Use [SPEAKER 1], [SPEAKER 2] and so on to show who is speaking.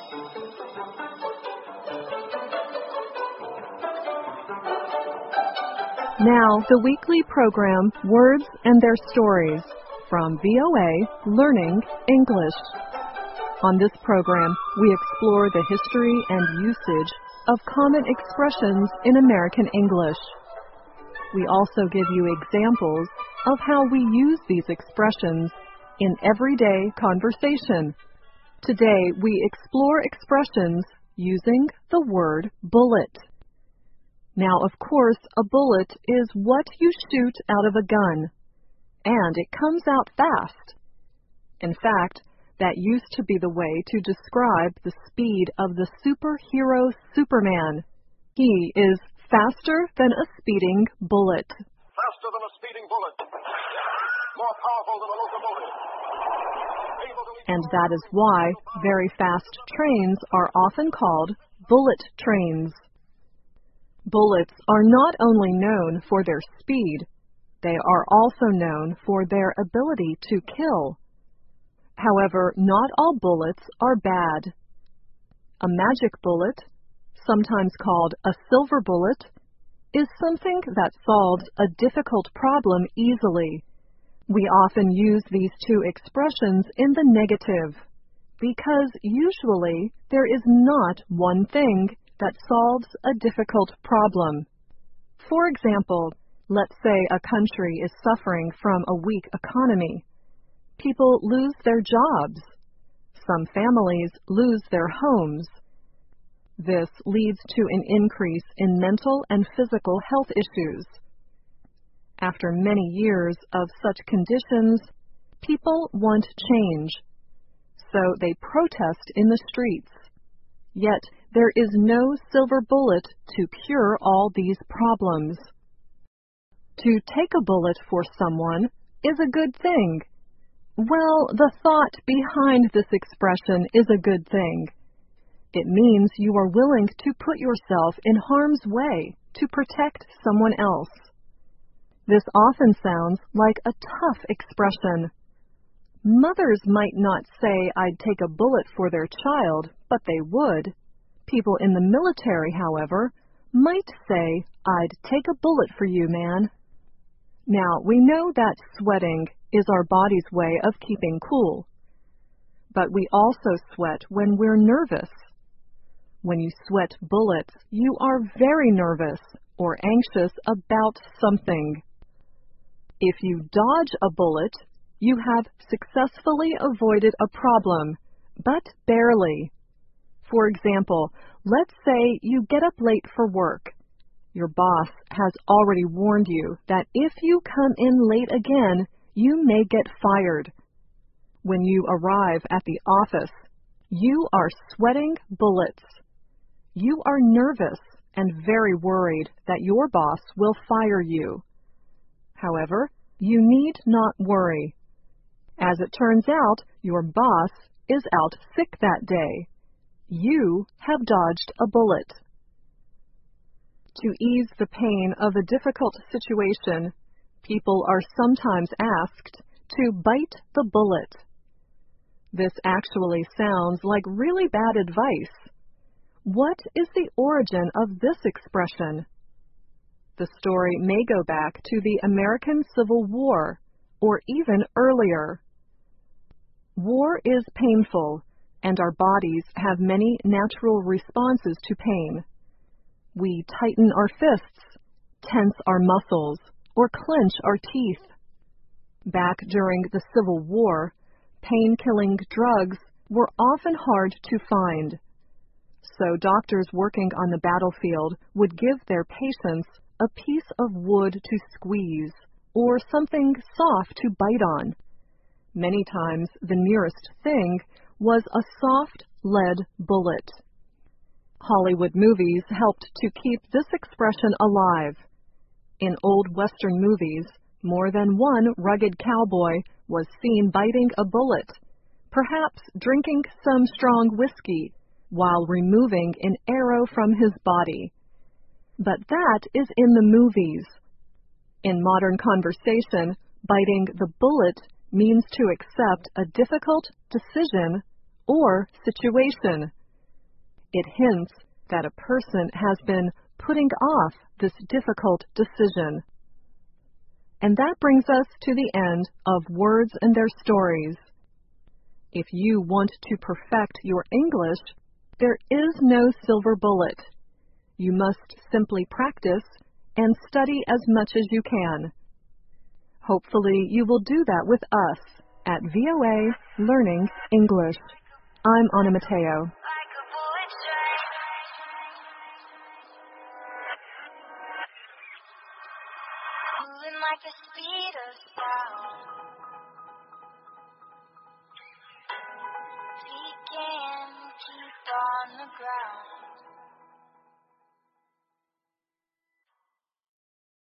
[SPEAKER 1] Now, the weekly program, Words and Their Stories, from VOA Learning English. On this program, we explore the history and usage of common expressions in American English. We also give you examples of how we use these expressions in everyday conversation. Today, we explore expressions using the word bullet. Now, of course, a bullet is what you shoot out of a gun, and it comes out fast. In fact, that used to be the way to describe the speed of the superhero Superman. He is faster than a speeding bullet.
[SPEAKER 2] Faster than a speeding bullet. More powerful than a locomotive.
[SPEAKER 1] And that is why very fast trains are often called bullet trains. Bullets are not only known for their speed, they are also known for their ability to kill. However, not all bullets are bad. A magic bullet, sometimes called a silver bullet, is something that solves a difficult problem easily. We often use these two expressions in the negative, because usually there is not one thing that solves a difficult problem. For example, let's say a country is suffering from a weak economy. People lose their jobs. Some families lose their homes. This leads to an increase in mental and physical health issues. After many years of such conditions, people want change, so they protest in the streets. Yet, there is no silver bullet to cure all these problems. To take a bullet for someone is a good thing. Well, the thought behind this expression is a good thing. It means you are willing to put yourself in harm's way to protect someone else. This often sounds like a tough expression. Mothers might not say, "I'd take a bullet for their child," but they would. People in the military, however, might say, "I'd take a bullet for you, man." Now, we know that sweating is our body's way of keeping cool. But we also sweat when we're nervous. When you sweat bullets, you are very nervous or anxious about something. If you dodge a bullet, you have successfully avoided a problem, but barely. For example, let's say you get up late for work. Your boss has already warned you that if you come in late again, you may get fired. When you arrive at the office, you are sweating bullets. You are nervous and very worried that your boss will fire you. However, you need not worry. As it turns out, your boss is out sick that day. You have dodged a bullet. To ease the pain of a difficult situation, people are sometimes asked to bite the bullet. This actually sounds like really bad advice. What is the origin of this expression? The story may go back to the American Civil War, or even earlier. War is painful, and our bodies have many natural responses to pain. We tighten our fists, tense our muscles, or clench our teeth. Back during the Civil War, pain-killing drugs were often hard to find. So doctors working on the battlefield would give their patients a piece of wood to squeeze, or something soft to bite on. Many times the nearest thing was a soft lead bullet. Hollywood movies helped to keep this expression alive. In old Western movies, more than one rugged cowboy was seen biting a bullet, perhaps drinking some strong whiskey, while removing an arrow from his body. But that is in the movies. In modern conversation, biting the bullet means to accept a difficult decision or situation. It hints that a person has been putting off this difficult decision. And that brings us to the end of Words and Their Stories. If you want to perfect your English, there is no silver bullet. You must simply practice and study as much as you can. Hopefully, you will do that with us at VOA Learning English. I'm Anna Mateo.
[SPEAKER 3] Moving like the speed of sound. We can keep on the ground.